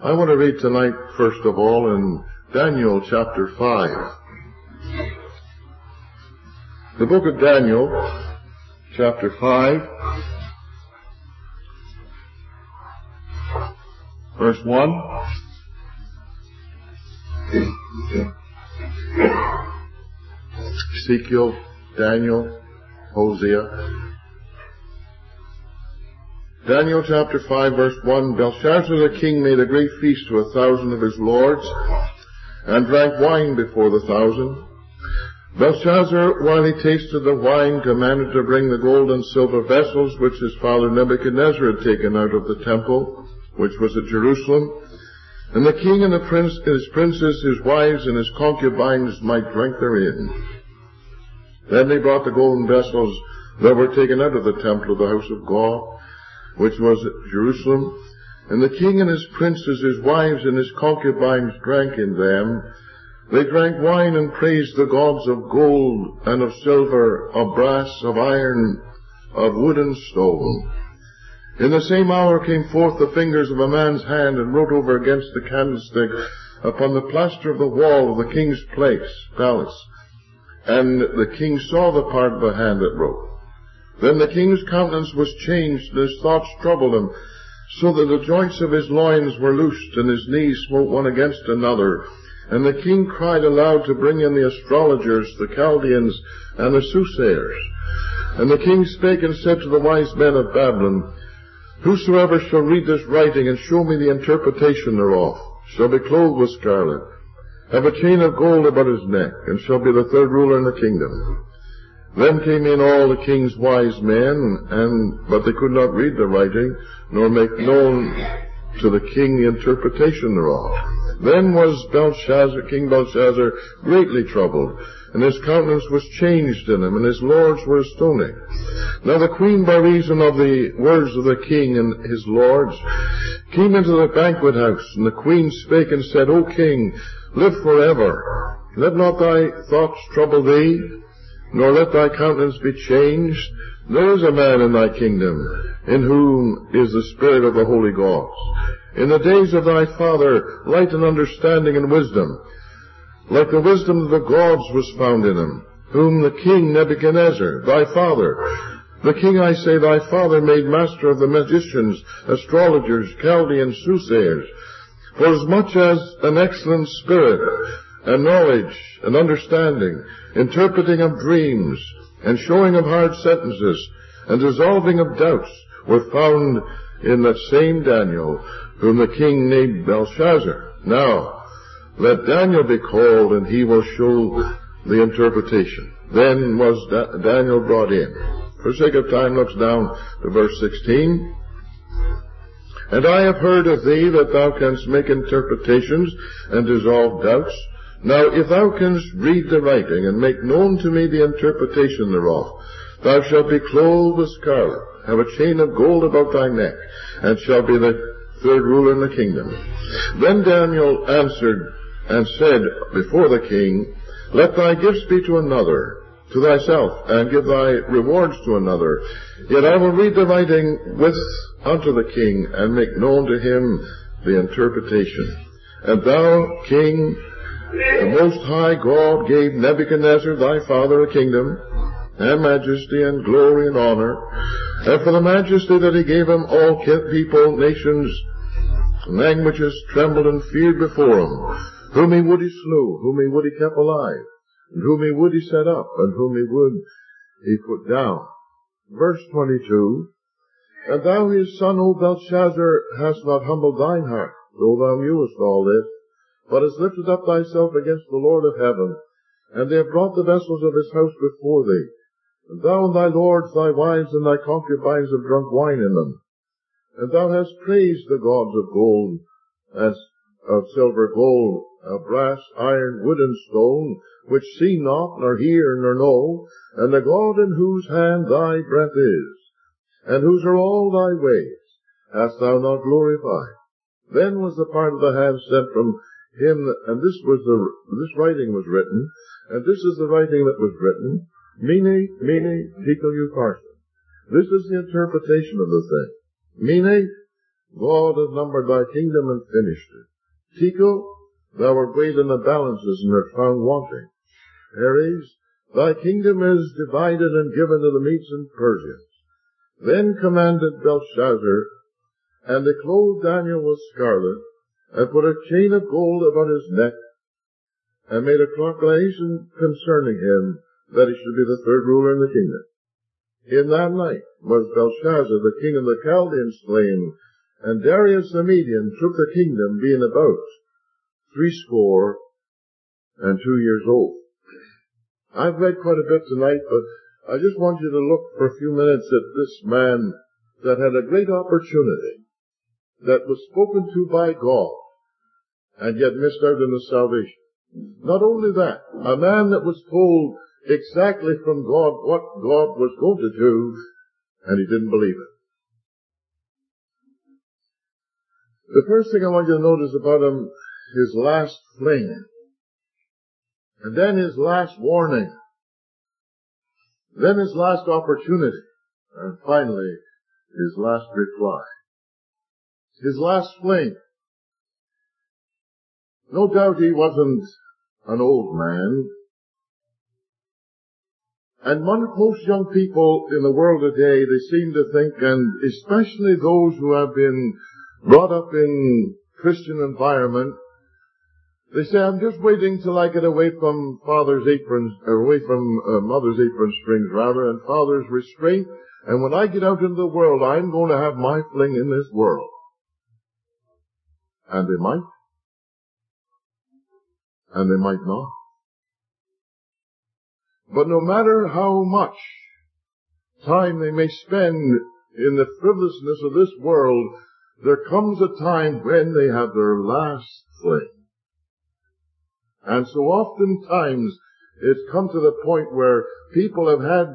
I want to read tonight, first of all, in Daniel chapter 5. The book of Daniel, chapter 5, verse 1. Ezekiel, Daniel, Hosea. Daniel chapter 5, verse 1. Belshazzar the king made a great feast to 1,000 of his lords, and drank wine before the 1,000. Belshazzar, while he tasted the wine, commanded to bring the gold and silver vessels which his father Nebuchadnezzar had taken out of the temple, which was at Jerusalem, and the king and his princes, his wives, and his concubines might drink therein. Then they brought the golden vessels that were taken out of the temple of the house of God, which was at Jerusalem, and the king and his princes, his wives, and his concubines drank in them. They drank wine and praised the gods of gold and of silver, of brass, of iron, of wood and stone. In the same hour came forth the fingers of a man's hand, and wrote over against the candlestick upon the plaster of the wall of the king's palace. And the king saw the part of the hand that wrote. Then the king's countenance was changed, and his thoughts troubled him, so that the joints of his loins were loosed, and his knees smote one against another. And the king cried aloud to bring in the astrologers, the Chaldeans, and the soothsayers. And the king spake and said to the wise men of Babylon, Whosoever shall read this writing, and show me the interpretation thereof, shall be clothed with scarlet, have a chain of gold about his neck, and shall be the third ruler in the kingdom. Then came in all the king's wise men, but they could not read the writing, nor make known to the king the interpretation thereof. Then was King Belshazzar greatly troubled, and his countenance was changed in him, and his lords were astonished. Now the queen, by reason of the words of the king and his lords, came into the banquet house, and the queen spake and said, O king, live forever. Let not thy thoughts trouble thee, nor let thy countenance be changed. There is a man in thy kingdom, in whom is the spirit of the holy gods. In the days of thy father, light and understanding and wisdom, like the wisdom of the gods was found in him, whom the king Nebuchadnezzar, thy father, the king, I say, thy father, made master of the magicians, astrologers, Chaldeans, soothsayers, for as much as an excellent spirit, and knowledge, and understanding, interpreting of dreams, and showing of hard sentences, and dissolving of doubts, were found in that same Daniel, whom the king named Belshazzar. Now, let Daniel be called, and he will show the interpretation. Then was Daniel brought in. For sake of time, looks down to verse 16. And I have heard of thee that thou canst make interpretations, and dissolve doubts. Now, if thou canst read the writing, and make known to me the interpretation thereof, thou shalt be clothed with scarlet, have a chain of gold about thy neck, and shalt be the third ruler in the kingdom. Then Daniel answered and said before the king, Let thy gifts be to another, to thyself, and give thy rewards to another. Yet I will read the writing unto the king, and make known to him the interpretation. And thou, king, the Most High God gave Nebuchadnezzar thy father a kingdom, and majesty, and glory, and honor. And for the majesty that he gave him, all people, nations, languages trembled and feared before him. Whom he would he slew, whom he would he kept alive, and whom he would he set up, and whom he would he put down. Verse 22, And thou his son, O Belshazzar, hast not humbled thine heart, though thou knewest all this, but hast lifted up thyself against the Lord of heaven, and they have brought the vessels of his house before thee. And thou and thy lords, thy wives, and thy concubines have drunk wine in them. And thou hast praised the gods of gold, and of silver, gold, of brass, iron, wood, and stone, which see not, nor hear, nor know, and the God in whose hand thy breath is, and whose are all thy ways, hast thou not glorified. Then was the part of the hand sent from him, and this writing was written, and this is the writing that was written, Mene, Mene, Tekel Upharsin. This is the interpretation of the thing. Mene, God has numbered thy kingdom and finished it. Tycho, thou art weighed in the balances and art found wanting. Aries, thy kingdom is divided and given to the Medes and Persians. Then commanded Belshazzar, and they clothed Daniel with scarlet, and put a chain of gold about his neck, and made a proclamation concerning him, that he should be the third ruler in the kingdom. In that night was Belshazzar, the king of the Chaldeans, slain, and Darius the Median took the kingdom, being about 62 years old. I've read quite a bit tonight, but I just want you to look for a few minutes at this man that had a great opportunity, that was spoken to by God, and yet missed out on his salvation. Not only that, a man that was told exactly from God what God was going to do, and he didn't believe it. The first thing I want you to notice about him, his last fling, and then his last warning, then his last opportunity, and finally his last reply. His last fling. No doubt he wasn't an old man. And most young people in the world today, they seem to think, and especially those who have been brought up in Christian environment, they say, I'm just waiting till I get away from mother's apron strings rather, and father's restraint, and when I get out into the world, I'm going to have my fling in this world. And they might. And they might not. But no matter how much time they may spend in the frivolousness of this world, there comes a time when they have their last fling. And so oftentimes it's come to the point where people have had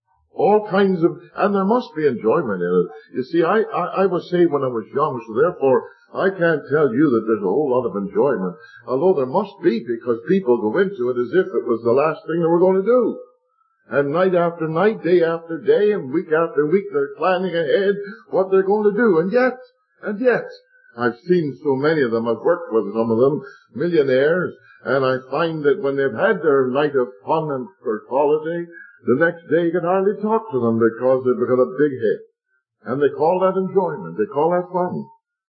all kinds of, and there must be enjoyment in it. You see, I was saved when I was young, so therefore I can't tell you that there's a whole lot of enjoyment. Although there must be, because people go into it as if it was the last thing they were going to do. And night after night, day after day, and week after week, they're planning ahead what they're going to do. And yet, I've seen so many of them, I've worked with some of them, millionaires, and I find that when they've had their night of fun and for holiday, the next day you can hardly talk to them because they've become a big hit. And they call that enjoyment. They call that fun.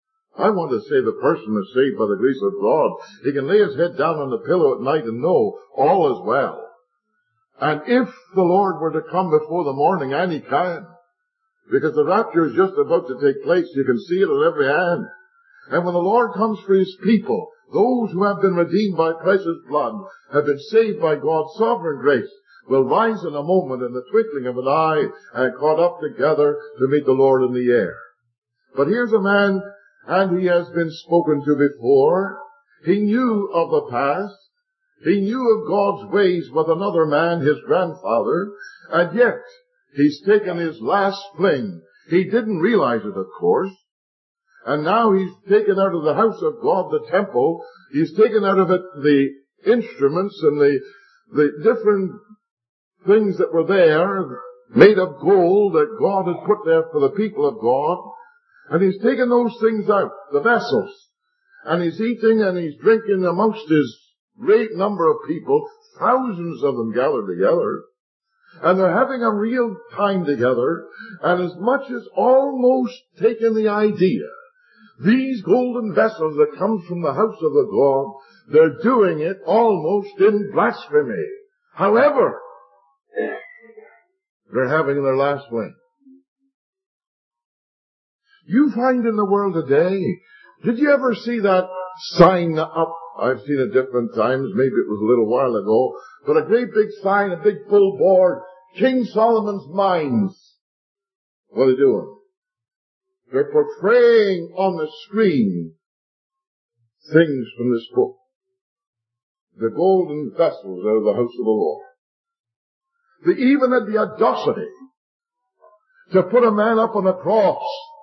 I want to say the person is saved by the grace of God. He can lay his head down on the pillow at night and know all is well. And if the Lord were to come before the morning, and he can, because the rapture is just about to take place, you can see it on every hand. And when the Lord comes for his people, those who have been redeemed by precious blood, have been saved by God's sovereign grace, will rise in a moment, in the twinkling of an eye, and caught up together to meet the Lord in the air. But here's a man, and he has been spoken to before. He knew of the past. He knew of God's ways with another man, his grandfather, and yet he's taken his last fling. He didn't realize it, of course. And now he's taken out of the house of God, the temple, he's taken out of it the instruments and the different things that were there, made of gold that God had put there for the people of God. And he's taken those things out, the vessels. And he's eating and he's drinking amongst his great number of people, thousands of them gathered together. And they're having a real time together. And as much as almost taken the idea, these golden vessels that come from the house of the God, they're doing it almost in blasphemy. However, they're having their last fling. You find in the world today, did you ever see that sign up? I've seen it different times, maybe it was a little while ago, but a great big sign, a big full board, King Solomon's Mines. What are they doing? They're portraying on the screen things from this book. The golden vessels out of the house of the Lord. They even had the audacity to put a man up on a cross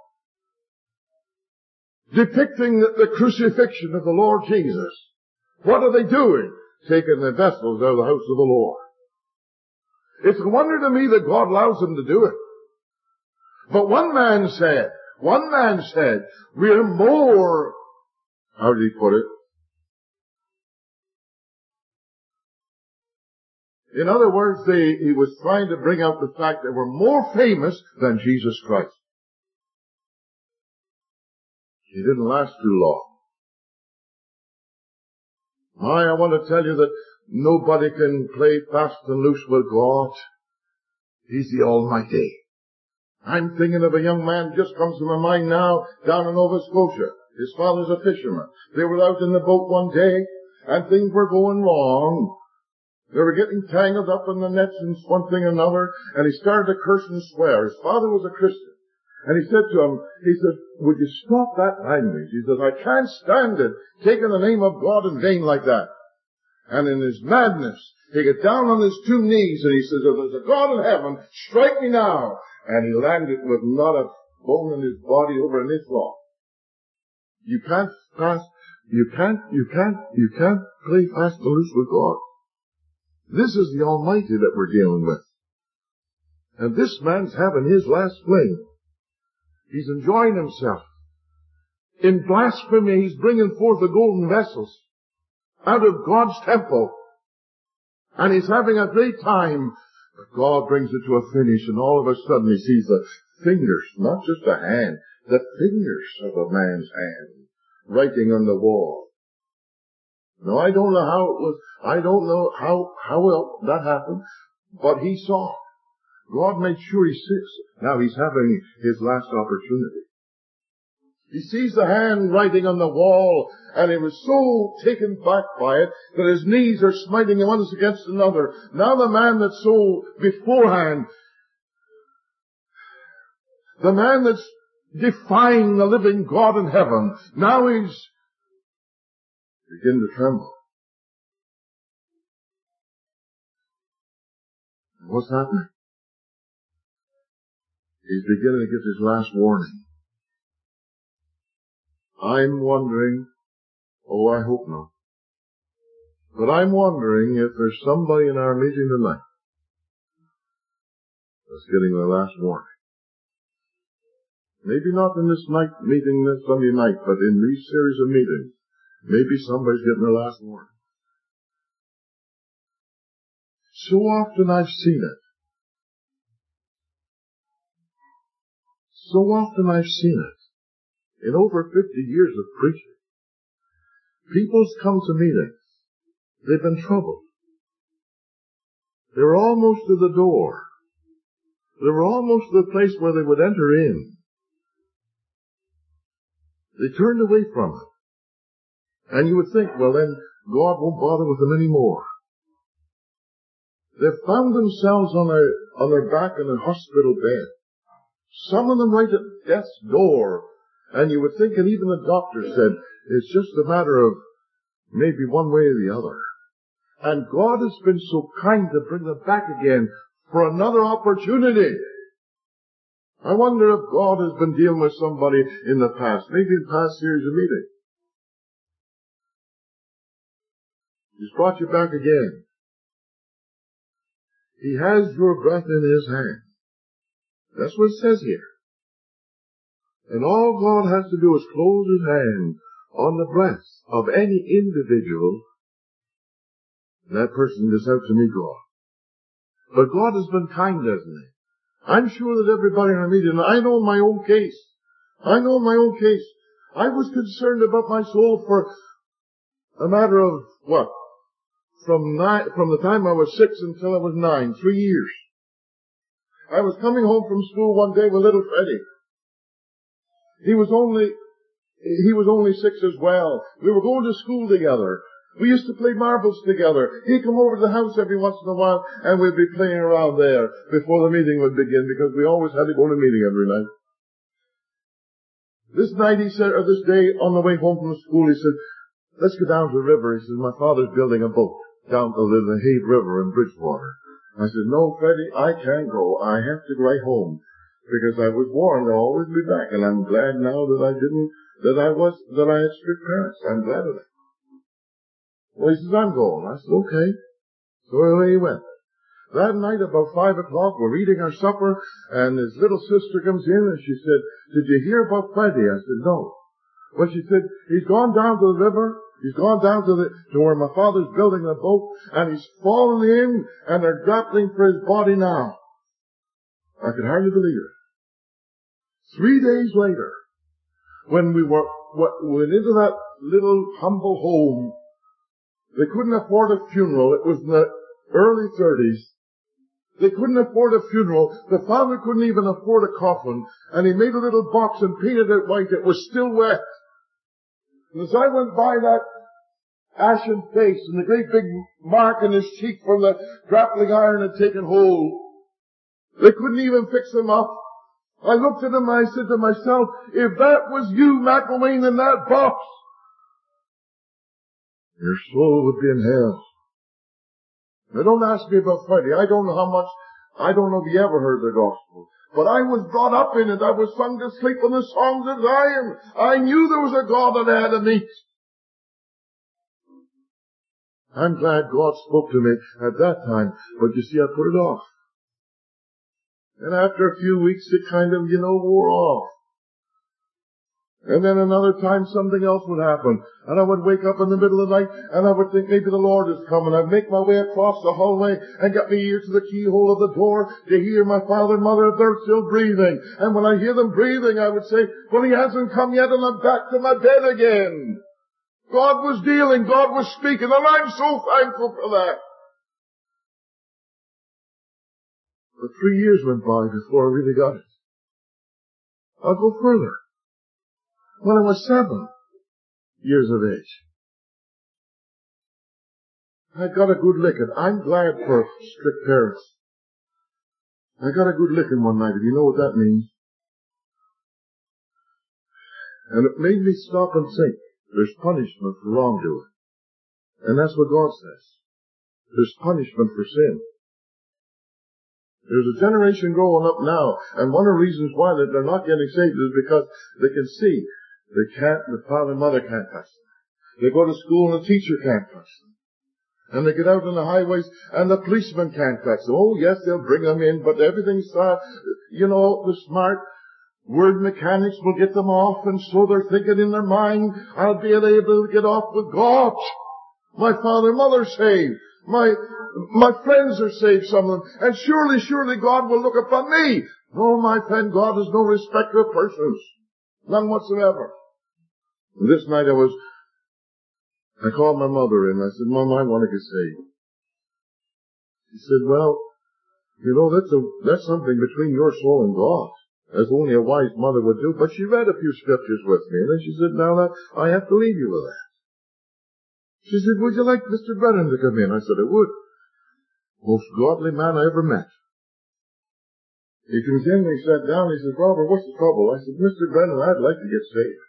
depicting the crucifixion of the Lord Jesus. What are they doing? Taking the vessels out of the house of the Lord. It's a wonder to me that God allows them to do it. But one man said, One man said, we're more, how did he put it? In other words, he was trying to bring out the fact that we're more famous than Jesus Christ. He didn't last too long. I want to tell you that nobody can play fast and loose with God. He's the Almighty. I'm thinking of a young man just comes to my mind now down in Nova Scotia. His father's a fisherman. They were out in the boat one day and things were going wrong. They were getting tangled up in the nets and one thing and another, and he started to curse and swear. His father was a Christian. And he said to him, would you stop that language? He says, I can't stand it, taking the name of God in vain like that. And in his madness, he got down on his 2 knees and he says, if there's a God in heaven, strike me now. And he landed with not a bone in his body over an inch long. You can't play fast and loose with God. This is the Almighty that we're dealing with. And this man's having his last fling. He's enjoying himself. In blasphemy, he's bringing forth the golden vessels out of God's temple. And he's having a great time. But God brings it to a finish, and all of a sudden he sees the fingers, not just a hand, the fingers of a man's hand writing on the wall. Now, I don't know how it was, I don't know how well that happened, but he saw it. God made sure he sees. Now he's having his last opportunity. He sees the hand writing on the wall, and he was so taken back by it that his knees are smiting one against another. Now the man that's so beforehand, the man that's defying the living God in heaven, now he's beginning to tremble. What's happening? He's beginning to get his last warning. I'm wondering, I hope not, but I'm wondering if there's somebody in our meeting tonight that's getting their last warning. Maybe not in this night meeting this Sunday night, but in these series of meetings, maybe somebody's getting their last warning. So often I've seen it. So often I've seen it. In over 50 years of preaching, people's come to meetings. They've been troubled. They were almost to the door. They were almost to the place where they would enter in. They turned away from it. And you would think, well then, God won't bother with them anymore. They've found themselves on their back in a hospital bed. Some of them right at death's door. And you would think, and even the doctor said, it's just a matter of maybe one way or the other. And God has been so kind to bring them back again for another opportunity. I wonder if God has been dealing with somebody in the past, maybe in past series of meetings. He's brought you back again. He has your breath in His hand. That's what it says here. And all God has to do is close His hand on the breath of any individual. That person is out to meet God. But God has been kind, hasn't He? I'm sure that everybody in our meeting, I know my own case. I know my own case. I was concerned about my soul for a matter of, from the time I was 6 until I was 9, 3 years. I was coming home from school one day with little Freddie. He was only 6 as well. We were going to school together. We used to play marbles together. He'd come over to the house every once in a while, and we'd be playing around there before the meeting would begin, because we always had to go to meeting every night. This night, he said, or this day, on the way home from school, he said, let's go down to the river. He said, my father's building a boat down to the Hade River in Bridgewater. I said, no, Freddie, I can't go. I have to go right home, because I was warned I'll always be back, and I'm glad now that I had strict parents. I'm glad of that. Well, he says, I'm going. I said, okay. So away he went. That night about 5 o'clock, we're eating our supper, and his little sister comes in and she said, "Did you hear about Freddie?" I said, "No." Well, she said, "He's gone down to the river. He's gone down to where my father's building a boat, and he's fallen in, and they're grappling for his body now." I could hardly believe it. 3 days later, when we went into that little humble home, they couldn't afford a funeral. It was in the early 30s. They couldn't afford a funeral. The father couldn't even afford a coffin, and he made a little box and painted it white. It was still wet. And as I went by that ashen face and the great big mark in his cheek from the grappling iron had taken hold, they couldn't even fix him up. I looked at him and I said to myself, if that was you, McIlwain, in that box, your soul would be in hell. Now don't ask me about Friday. I don't know if he ever heard the gospel. But I was brought up in it. I was sung to sleep on the songs of Zion. I knew there was a God that I had to meet. I'm glad God spoke to me at that time, but you see, I put it off. And after a few weeks, it kind of, wore off. And then another time something else would happen. And I would wake up in the middle of the night and I would think maybe the Lord is coming. I'd make my way across the hallway and get my ear to the keyhole of the door to hear my father and mother, if they're still breathing. And when I hear them breathing, I would say, well, he hasn't come yet, and I'm back to my bed again. God was dealing, God was speaking, and I'm so thankful for that. But 3 years went by before I really got it. I'll go further. When I was 7 years of age, I got a good licking. I'm glad for strict parents. I got a good licking one night, if you know what that means. And it made me stop and think. There's punishment for wrongdoing. And that's what God says. There's punishment for sin. There's a generation growing up now, and one of the reasons why they're not getting saved is because they can see the father and mother can't touch them. They go to school and the teacher can't touch them. And they get out on the highways and the policeman can't touch them. Oh yes, they'll bring them in, but everything's, the smart word mechanics will get them off, and so they're thinking in their mind, I'll be able to get off with God. My father and mother saved. My friends are saved, some of them, and surely God will look upon me. No, my friend, God is no respecter of persons. None whatsoever. And this night I called my mother in. I said, Mom, I want to get saved. She said, well, that's something between your soul and God, as only a wise mother would do. But she read a few scriptures with me, and then she said, now I have to leave you with that. She said, would you like Mr. Brennan to come in? I said, I would. Most godly man I ever met. He comes in and he sat down and he says, Robert, what's the trouble? I said, Mr. Brennan, I'd like to get saved.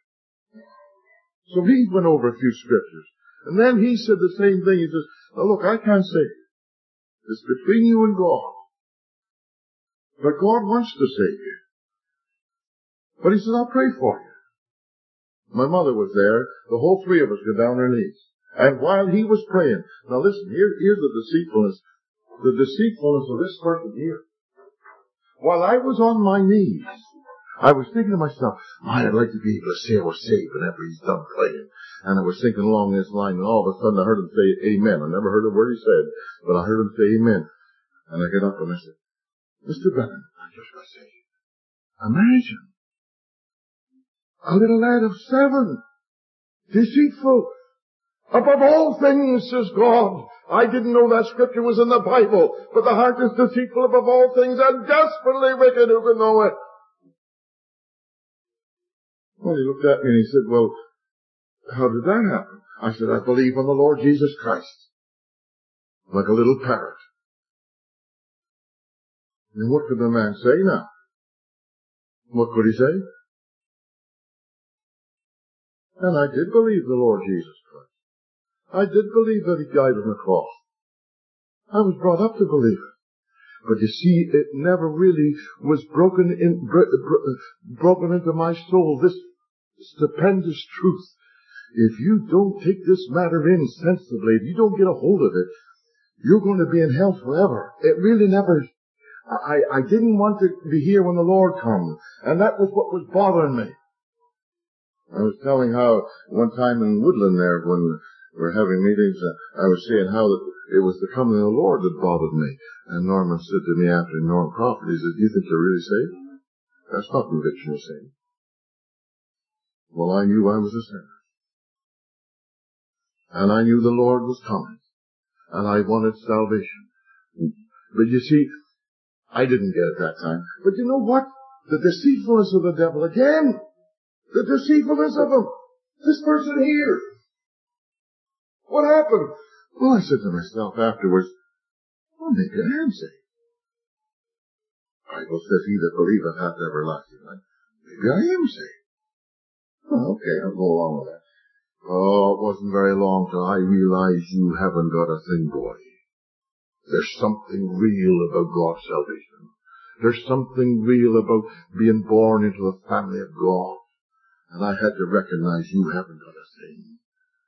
So he went over a few scriptures. And then he said the same thing. He says, now look, I can't save you. It's between you and God. But God wants to save you. But he says, I'll pray for you. My mother was there. The whole three of us got down on our knees. And while he was praying, now listen, here's the deceitfulness of this person here. While I was on my knees, I was thinking to myself, I'd like to be able to say I was saved whenever he's done praying. And I was thinking along this line, and all of a sudden I heard him say amen. I never heard a word he said, but I heard him say amen. And I got up and I said, Mr. Brennan, I just got saved. Imagine a little lad of 7, deceitful. Above all things, says God. I didn't know that scripture was in the Bible, but the heart is deceitful above all things and desperately wicked. Who can know it? Well, he looked at me and he said, well, how did that happen? I said, I believe on the Lord Jesus Christ. Like a little parrot. And what could the man say now? What could he say? And I did believe the Lord Jesus Christ. I did believe that he died on the cross. I was brought up to believe it. But you see, it never really was broken into my soul, this stupendous truth. If you don't take this matter in sensibly, if you don't get a hold of it, You're going to be in hell forever. It really never... I didn't want to be here when the Lord comes. And that was what was bothering me. I was telling how one time in Woodland there, when we were having meetings, I was saying how it was the coming of the Lord that bothered me. And Norman said to me after Norman Crawford, he said, "Do you think you're really saved? That's not conviction of sin." Well, I knew I was a sinner. And I knew the Lord was coming. And I wanted salvation. But you see, I didn't get it that time. But you know what? The deceitfulness of the devil again. The deceitfulness of him. This person here. What happened? Well, I said to myself afterwards, well, maybe I am saved. The Bible says, "He that believeth hath everlasting life." Maybe I am saved. Oh, okay, I'll go along with that. Oh, it wasn't very long till I realized you haven't got a thing, boy. There's something real about God's salvation. There's something real about being born into the family of God. And I had to recognize you haven't got a thing.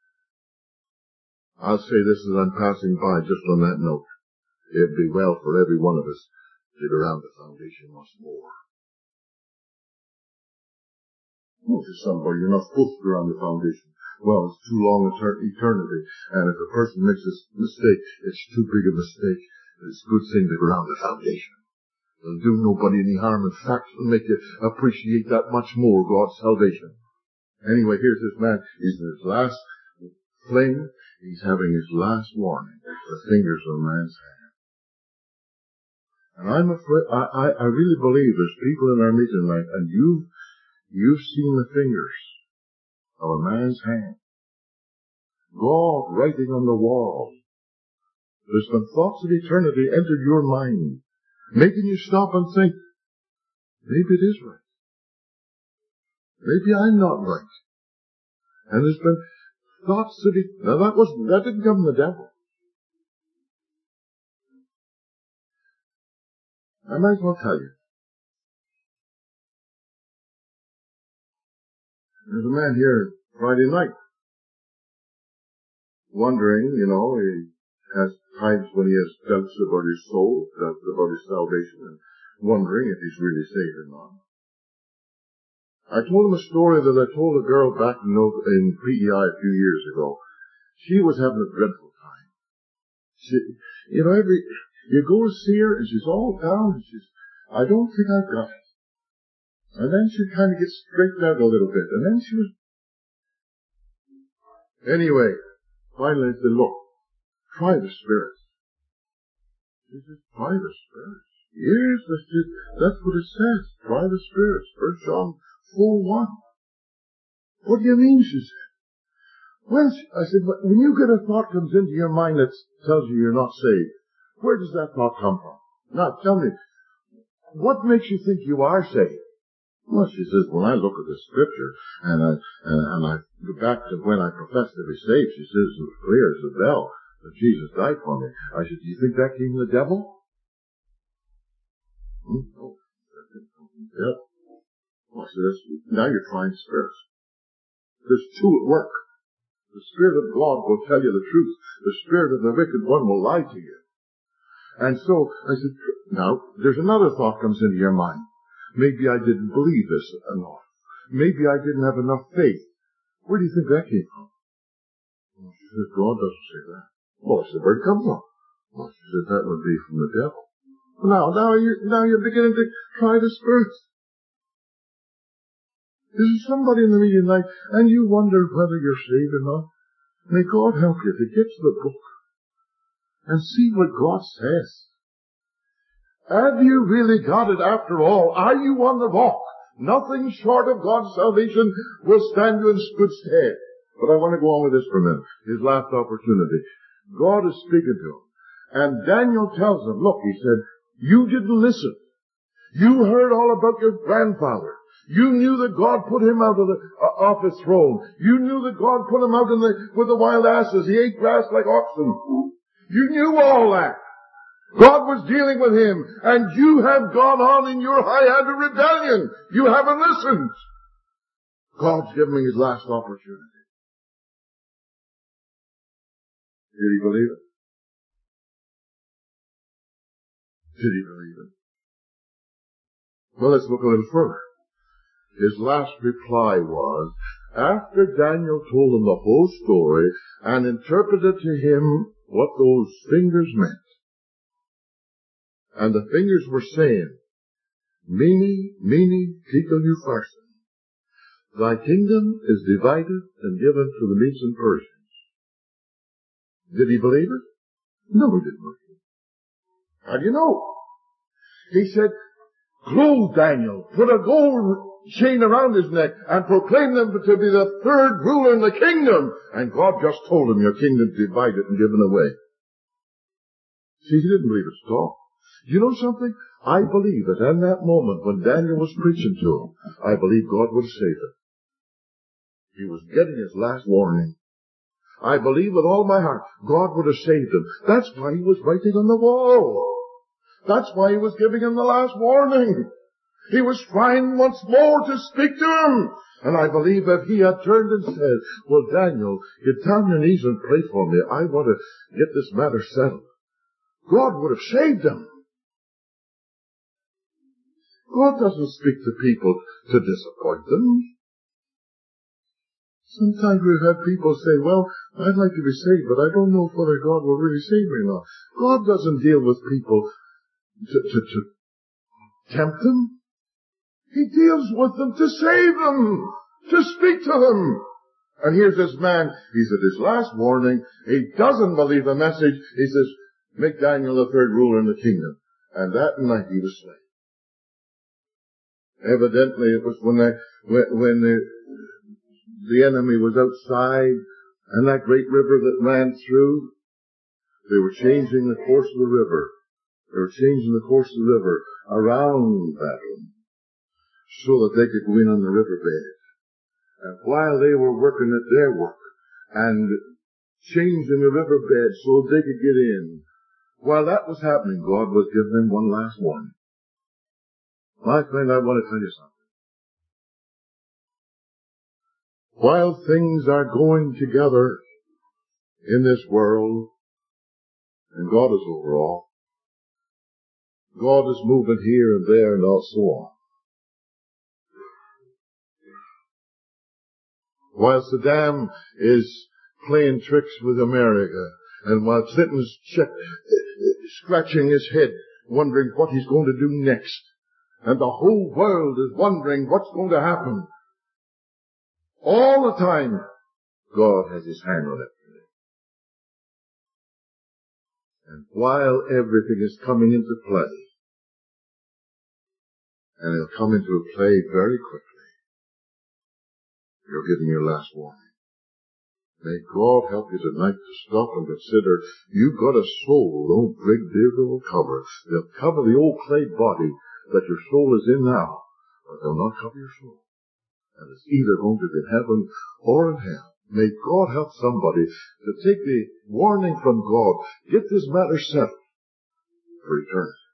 I'll say this as I'm passing by, just on that note. It'd be well for every one of us to dig around the foundation once more. Well, to somebody, you're not supposed to go around the foundation. Well, it's too long eternity. And if a person makes a mistake, it's too big a mistake. It's a good thing to go around the foundation. It'll do nobody any harm. In fact, it'll make you appreciate that much more God's salvation. Anyway, here's this man. He's in his last fling. He's having his last warning. The fingers of a man's hand. And I'm afraid, I really believe there's people in our meeting tonight, and you've seen the fingers of a man's hand. God writing on the wall. There's been thoughts of eternity entered your mind, making you stop and think, maybe it is right. Maybe I'm not right. And there's been thoughts of it. Now that didn't come from the devil. I might as well tell you. There's a man here Friday night, wondering, he has times when he has doubts about his soul, doubts about his salvation, and wondering if he's really saved or not. I told him a story that I told a girl back in PEI a few years ago. She was having a dreadful time. You go to see her and she's all down and I don't think I've got it. And then she kind of gets straightened out a little bit. And then she was... Anyway, finally I said, look, try the Spirit. She said, try the Spirit. Yes, that's what it says. Try the Spirit. 1 John 4:1. What do you mean, she said. Well, I said, when you get a thought comes into your mind that tells you you're not saved, where does that thought come from? Now, tell me, what makes you think you are saved? Well, she says, when I look at the Scripture, and I go back to when I professed to be saved, she says, it was clear as a bell that Jesus died for me. I said, do you think that came from the devil? No. Yeah. Well, I said, now you're trying spirits. There's two at work. The Spirit of God will tell you the truth. The spirit of the wicked one will lie to you. And so I said, now, there's another thought comes into your mind. Maybe I didn't believe this enough. Maybe I didn't have enough faith. Where do you think that came from? Well, she said, God doesn't say that. Well, I said, where'd it come from? Well, she said, that would be from the devil. Now you're beginning to try the spirits. There's somebody in the meeting tonight, and you wonder whether you're saved or not. May God help you to get to the book and see what God says. Have you really got it after all? Are you on the rock? Nothing short of God's salvation will stand you in good stead. But I want to go on with this for a minute. His last opportunity. God is speaking to him. And Daniel tells him, look, he said, you didn't listen. You heard all about your grandfather. You knew that God put him out of off his throne. You knew that God put him out with the wild asses. He ate grass like oxen. You knew all that. God was dealing with him, and you have gone on in your high-handed rebellion. You haven't listened. God's given me his last opportunity. Did he believe it? Did he believe it? Well, let's look a little further. His last reply was, after Daniel told him the whole story and interpreted to him what those fingers meant, and the fingers were saying, Mene, Mene, Tekel Upharsin, thy kingdom is divided and given to the Medes and Persians. Did he believe it? No, he didn't believe it. How do you know? He said, clothe Daniel, put a gold chain around his neck, and proclaim them to be the third ruler in the kingdom. And God just told him, your kingdom is divided and given away. See, he didn't believe it at all. You know something? I believe that in that moment when Daniel was preaching to him, I believe God would have saved him. He was getting his last warning. I believe with all my heart God would have saved him. That's why he was writing on the wall. That's why he was giving him the last warning. He was trying once more to speak to him. And I believe if he had turned and said, well, Daniel, get down on your knees and pray for me. I want to get this matter settled. God would have saved him. God doesn't speak to people to disappoint them. Sometimes we've had people say, well, I'd like to be saved, but I don't know whether God will really save me or not. God doesn't deal with people to tempt them. He deals with them to save them, to speak to them. And here's this man, he's at his last warning. He doesn't believe the message. He says, make Daniel the third ruler in the kingdom. And that night he was slain. Evidently it was when the enemy was outside and that great river that ran through, they were changing the course of the river. They were changing the course of the river around Babylon so that they could go in on the riverbed. And while they were working at their work and changing the riverbed so they could get in, while that was happening, God was giving them one last warning. My friend, I want to tell you something. While things are going together in this world, and God is over all, God is moving here and there and so on. While Saddam is playing tricks with America, and while Clinton's scratching his head, wondering what he's going to do next, and the whole world is wondering what's going to happen, all the time, God has his hand on it. And while everything is coming into play, and it'll come into play very quickly, you're giving your last warning. May God help you tonight to stop and consider, you've got a soul, no big digger will cover. They'll cover the old clay body that your soul is in now, but they'll not cover your soul. And it's either going to be in heaven or in hell. May God help somebody to take the warning from God, get this matter settled for eternity.